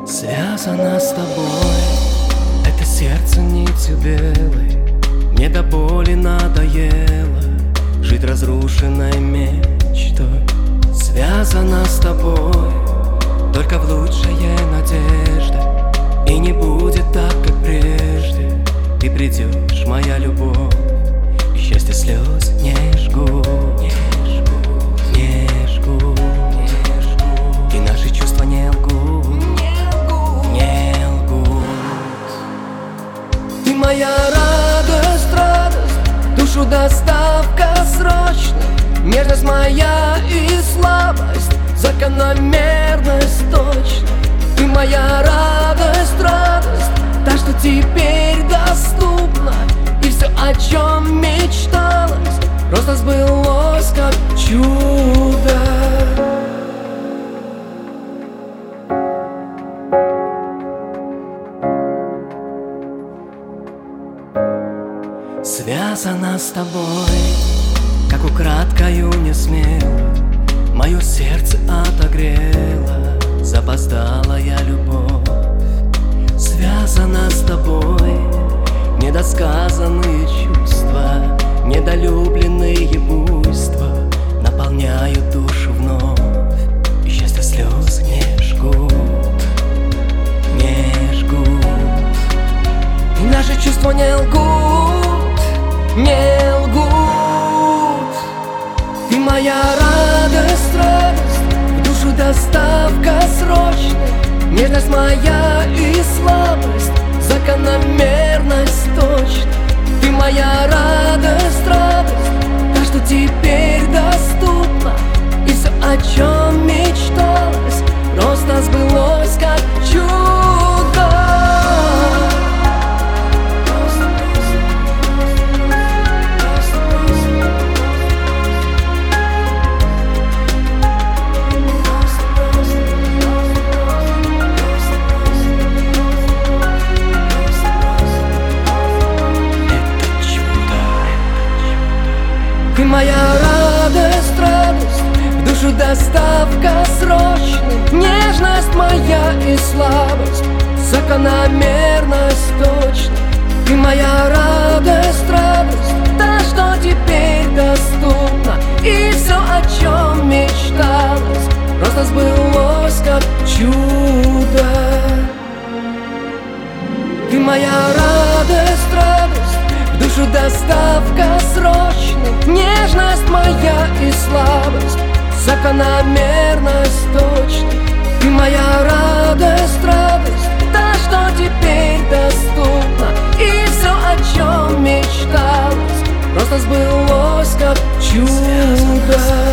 Связано с тобой, это сердце нитью белой. Мне до боли надоело жить разрушенной мечтой. Связано с тобой, только в лучшая надежда. И не будет так, как прежде. Ты придешь, моя любовь, и счастье слез не жгут, не жгут. И наши чувства не лгут, не лгут. Ты моя радость, радость, душу доставка срочно. Нежность моя и слабость, закономерность точно. Ты моя радость, радость, та, что теперь доступна. И все, о чем мечталось, просто сбылось, как чудо. Связано с тобой, как украдкою не смело мое сердце отогрела запоздалая любовь. Связано с тобой недосказанные чувства, недолюбленные буйства наполняют душу вновь, и счастье слез не жгут, не жгут. И наши чувства не лгут, не лгут. Ты моя радость, радость, в душу доставка срочная. Нежность моя и слабость, закономерность точно. Ты моя радость, радость, та, что теперь доступна. И все, о чем мечталось, просто сбылось, как чудо. Ты моя радость, радость, в душу доставка срочная. Нежность моя и слабость, закономерность точно. Ты моя радость, радость, та, что теперь доступна. И все, о чем мечталось, просто сбылось, как чудо. Ты моя радость, радость, в душу доставка срочная. Нежность моя и слабость, закономерность точно. Ты моя радость, радость, та, что теперь доступна. И все, о чем мечталось, просто сбылось, как чудо.